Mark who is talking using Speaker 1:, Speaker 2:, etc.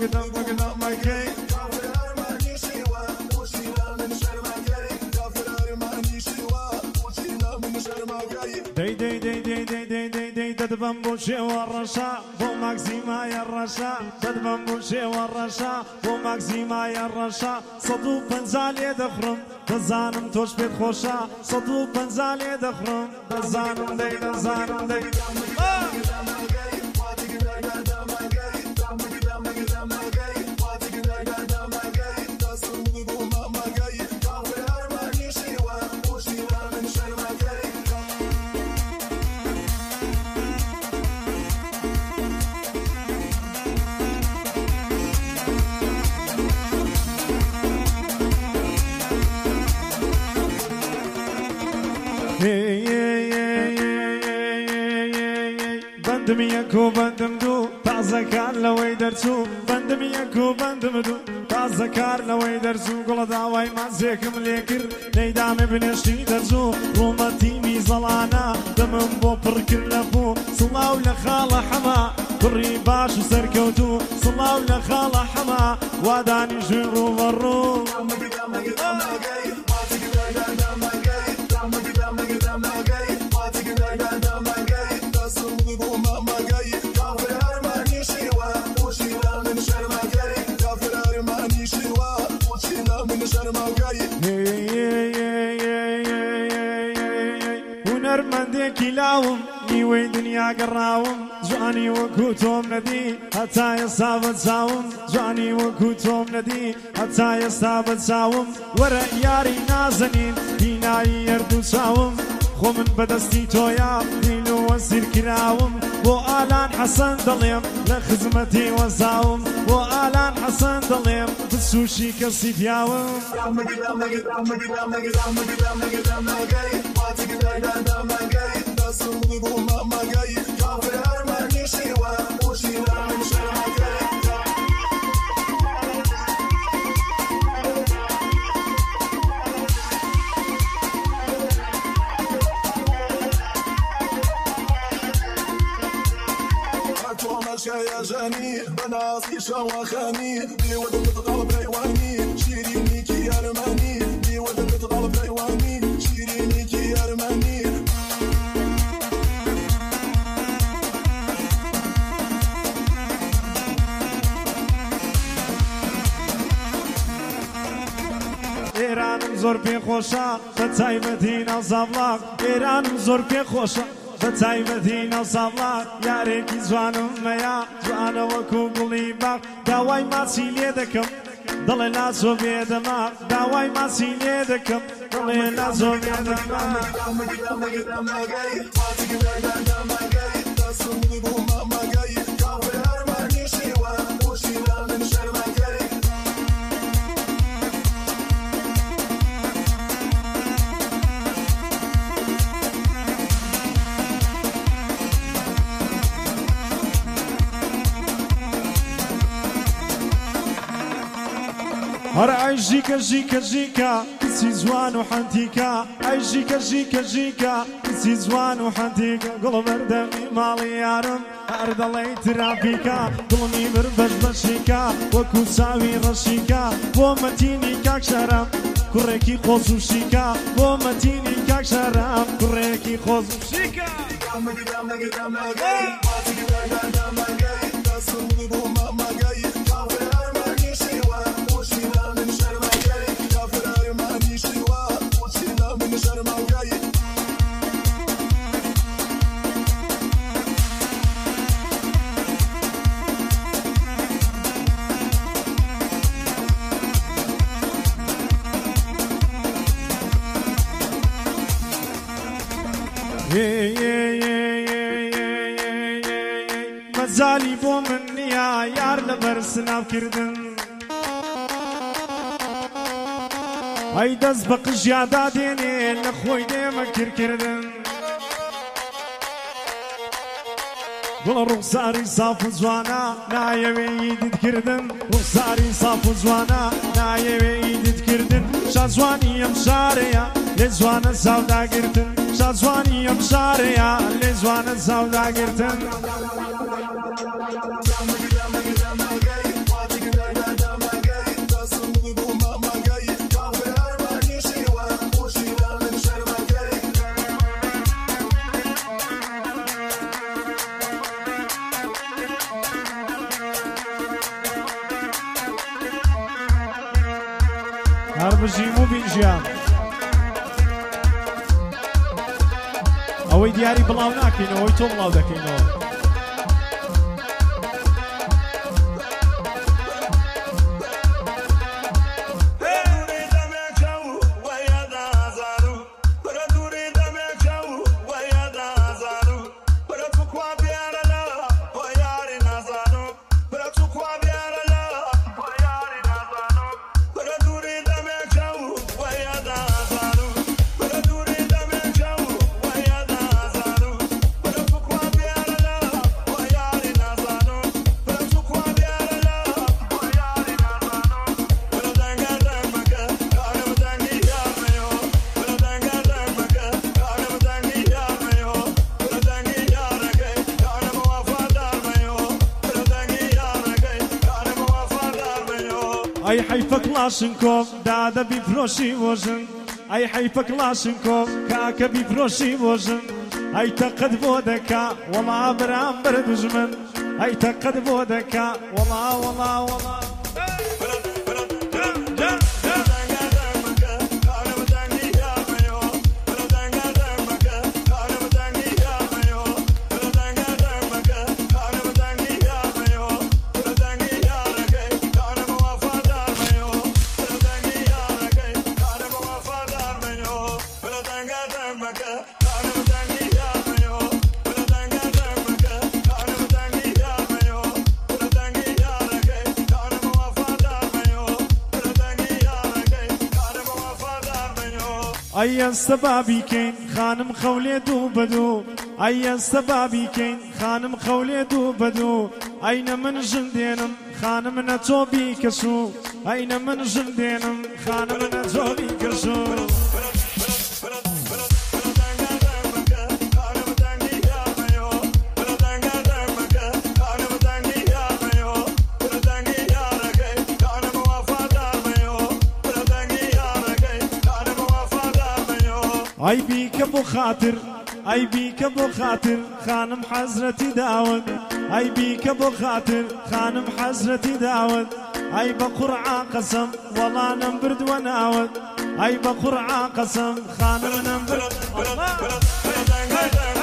Speaker 1: تدبن بوشي والرشا بو ماكسيما يا الرشا تدبن بوشي والرشا بو ماكسيما يا الرشا صدو بنزالي دخرم دزانم توش بيت خوشا صدو بنزالي دخرم دزانم دي دزانم دي بندم يكو بندم دو تازه کار لوی درسو بندم یکو بندم دو تازه کار لوی درسو گل داوای مازیکم لیکر نیدام بنشتی درسو رومتی میزلانا دمم بو پرکر لبو صلاو لخال حما بری باش سرکوتو صلاو لخال حما وادانی جرو ورو هنرمندێکی لاوم نیوەی دنیا گەڕاوم جوانی وەکو تۆم نەدی هەتا ئێستا بەچاوم جوانی وەکو تۆم نەدی هەتا ئێستا بەچاوم وەرە یاری نازەنین بینایی هەردوو چاوم خۆ من بەدەستی تۆیا دین و وەزیر کراوم بۆ ئالان حەسەن دەڵێم لە خزمەتی وەزاوم بۆ ئالان حەسەن دەڵێم بچوشی کەسی پیاوم
Speaker 2: يا جاني بناصي شواخاني بيود الطلب ريواني شيريني كي يرماني بيود الطلب ريواني شيريني كي يرماني
Speaker 1: ئێرانم زۆر پێخۆشە بە تایبەتی ناو سابڵاق ئێرانم زۆر پێخۆشە بە تایبەتی ناو سابڵاق یارێکی جوانم مەیە جوانە وەکو گوڵی باغ داوای ماچی لێ دەکەم دڵێ نازۆ بێدەماغ داوای ماچی لێ دەکەم دڵێ نازۆ بێدەماغ هەر ئای ژیکە ژیکە ژیکە کچی جوان و حەنتیکە ئای ژیکە ژیکە ژیکە کچی جوان و حەنتیکە گوڵ بەردەمی ماڵی یارم هەر دەڵێی ترافیکە دڵمی بر بەش بەشیکە وەکو چاوی ڕەشیکە بۆ مەتینی کاک شەرەم کوڕێکی خۆز و شیکە بۆ مەتینی کاک شەرەم کوڕێکی خۆز و شیکە مەجالی بۆ من نییە یار لەبەر سناوکردن ئەی دەست بە قژیادا دێنێ لە خۆی دێمە کرکردن گوڵ ڕوخساری ساف و جوانە نایەوێی دیتکردن ڕوخساری ساف و جوانە نایەوێی دیتکردن شازوانی ئەم شارەیە لێ جوانە ساوداگرتن شازوانی ئەم شارەیە لێ جوانە ساوداگرتن بژیم و بینژیان ئەوەی دیاری بڵاو ناکەینەوەی تۆ بڵاو دەکەینەوە ئەی حەیفە کڵاشنکۆف دادە بیفرۆشی وۆژن ئەی حەیفە کڵاشنکۆف کاکە بیفرۆشی وۆژن ئەی تەقەت بۆ دەکا وەڵا بەرامبەر دوژمن ئەی تەقەت بۆ دەکا وەڵا وەڵا وەڵا ئەیە سەبابیکەین خانم خەولێ دوو بەدوو ئەیە سەبابیکەین خانم خەولێ دوو بەدوو ئەینە من ژن دێنم خانم نەتۆ بیکەسوو ئەینە من ژن دێنم خانم نەتۆ بیکەسوو ئەی بیکە بۆ خاتر ئەی بیکە بۆ خاتر خانم حەزرەتی داوت ئەی بیکە بۆ خاتر خانم حەزرەتی داوت ئەی بە قورعا قەسەم وەڵا نەمبردووە ناوت ئەی بە قورعا قەسەم خانم نەمبرد